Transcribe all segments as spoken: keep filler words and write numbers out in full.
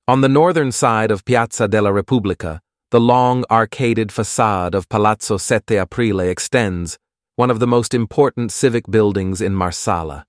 On the northern side of Piazza della Repubblica, the long arcaded facade of Palazzo Sette Aprile extends, one of the most important civic buildings in Marsala.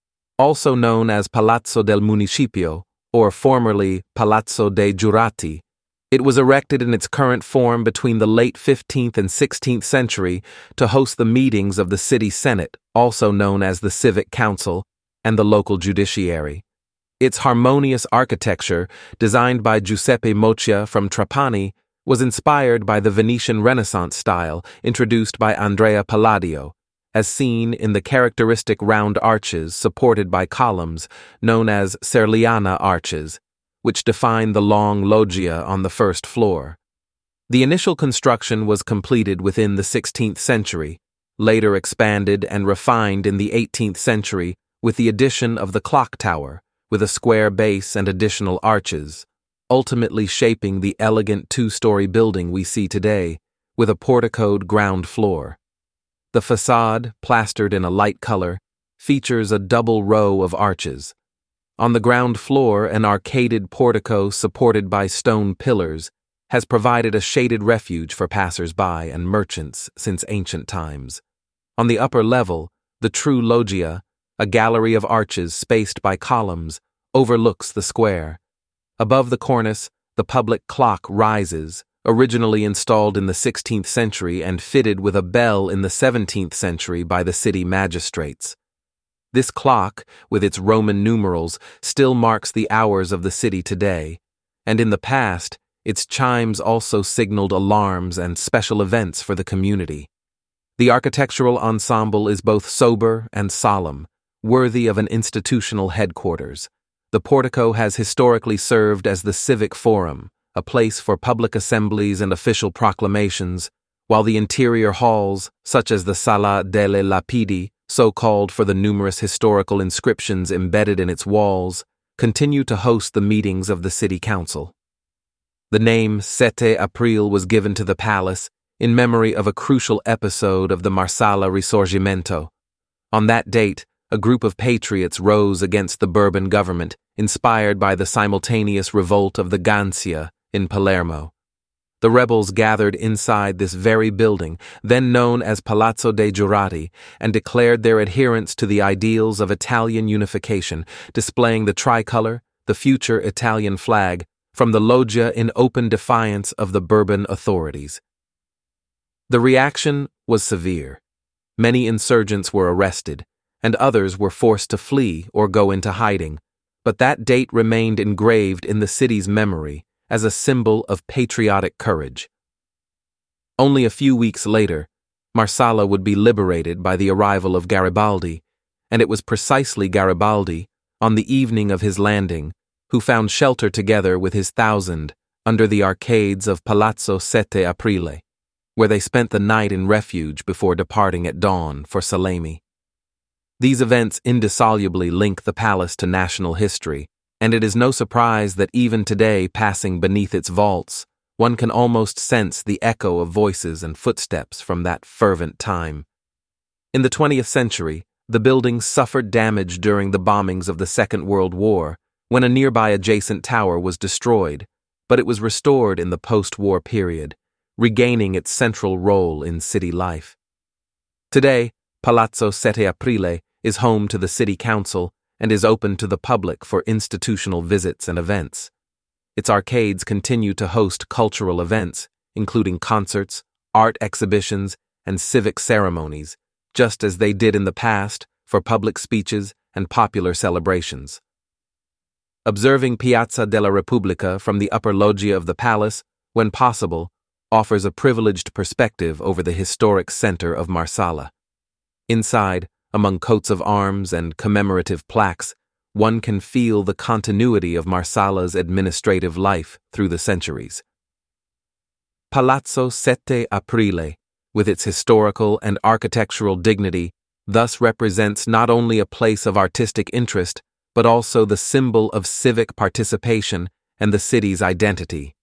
Also known as Palazzo del Municipio, or formerly Palazzo dei Giurati, it was erected in its current form between the late fifteenth and sixteenth century to host the meetings of the city senate, also known as the Civic Council, and the local judiciary. Its harmonious architecture, designed by Giuseppe Moccia from Trapani, was inspired by the Venetian Renaissance style introduced by Andrea Palladio, as seen in the characteristic round arches supported by columns known as Serliana arches, which define the long loggia on the first floor. The initial construction was completed within the sixteenth century, later expanded and refined in the eighteenth century with the addition of the clock tower, with a square base and additional arches, ultimately shaping the elegant two-story building we see today, with a porticoed ground floor. The facade, plastered in a light color, features a double row of arches. On the ground floor, an arcaded portico supported by stone pillars has provided a shaded refuge for passers-by and merchants since ancient times. On the upper level, the true loggia, a gallery of arches spaced by columns, overlooks the square. Above the cornice, the public clock rises, originally installed in the sixteenth century and fitted with a bell in the seventeenth century by the city magistrates. This clock, with its Roman numerals, still marks the hours of the city today, and in the past, its chimes also signaled alarms and special events for the community. The architectural ensemble is both sober and solemn, worthy of an institutional headquarters. The portico has historically served as the civic forum, a place for public assemblies and official proclamations, while the interior halls, such as the Sala delle Lapidi, so called for the numerous historical inscriptions embedded in its walls, continue to host the meetings of the city council. The name Sette Aprile was given to the palace in memory of a crucial episode of the Marsala Risorgimento. On that date, a group of patriots rose against the Bourbon government, inspired by the simultaneous revolt of the Gancia in Palermo. The rebels gathered inside this very building, then known as Palazzo dei Giurati, and declared their adherence to the ideals of Italian unification, displaying the tricolor, the future Italian flag, from the loggia in open defiance of the Bourbon authorities. The reaction was severe. Many insurgents were arrested, and others were forced to flee or go into hiding, but that date remained engraved in the city's memory as a symbol of patriotic courage. Only a few weeks later, Marsala would be liberated by the arrival of Garibaldi, and it was precisely Garibaldi, on the evening of his landing, who found shelter together with his thousand under the arcades of Palazzo Sette Aprile, where they spent the night in refuge before departing at dawn for Salemi. These events indissolubly link the palace to national history, and it is no surprise that even today, passing beneath its vaults, one can almost sense the echo of voices and footsteps from that fervent time. In the twentieth century, the building suffered damage during the bombings of the Second World War, when a nearby adjacent tower was destroyed, but it was restored in the post-war period, regaining its central role in city life. Today, Palazzo Sette Aprile is home to the city council and is open to the public for institutional visits and events. Its arcades continue to host cultural events, including concerts, art exhibitions, and civic ceremonies, just as they did in the past for public speeches and popular celebrations. Observing Piazza della Repubblica from the upper loggia of the palace, when possible, offers a privileged perspective over the historic center of Marsala. Inside, among coats of arms and commemorative plaques, one can feel the continuity of Marsala's administrative life through the centuries. Palazzo Sette Aprile, with its historical and architectural dignity, thus represents not only a place of artistic interest, but also the symbol of civic participation and the city's identity.